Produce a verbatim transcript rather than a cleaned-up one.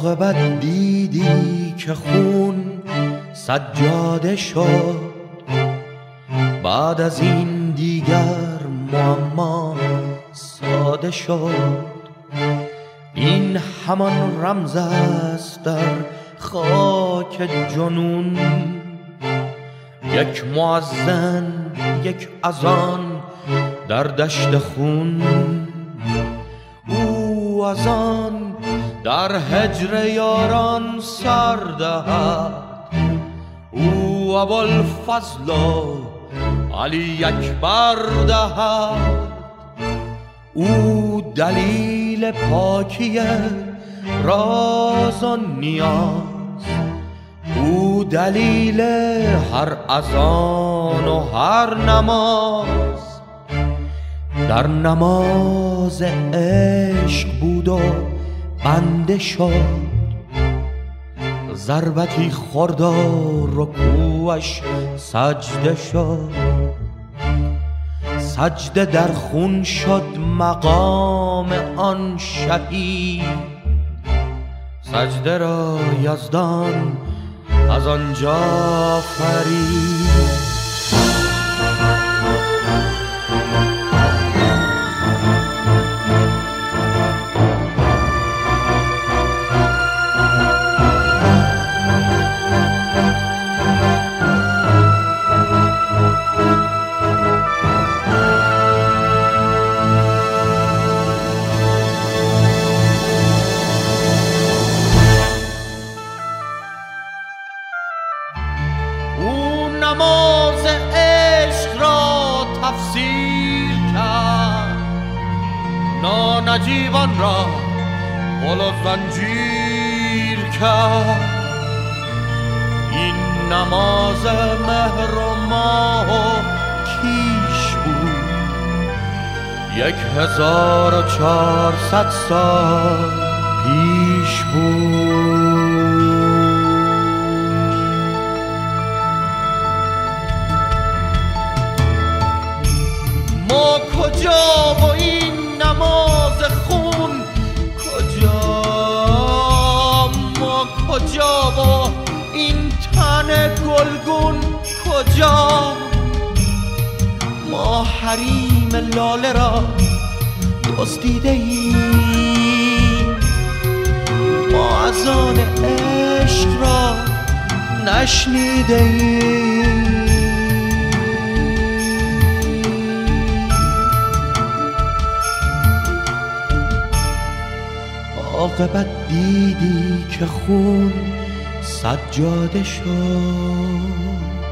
عاقبت دیدی که خون سجاده شد، بعد از این دیگر معما ساده شد. این همان رمز است در خاک جنون، یک مؤذن یک اذان در دشت خون. او از آن در هجر یاران سر دهد، او ابوالفضل علی اکبر دهد. او دلیل پاکی راز و نیاز، او دلیل هر اذان و هر نماز. در نماز عشق بود و بنده شد، ضربتی خورد و رکوعش سجده شد. سجده در خون شد مقام آن شهید، سجده را یزدان از آنجا فرید. نماز عشق را تفسیر کرد، نانجیبان را غل و زنجیر کرد. این نماز مهر و ماه و کیش بود، یک هزار و چهارصد سال پیش بود. ما کجا و این نماز خون کجا، ما کجا و این تن گلگون کجا. ما حریم لاله را دزدیده ایم، ما اذان عشق را نشنیده ایم. عاقبت دیدی که خون سجاده شد،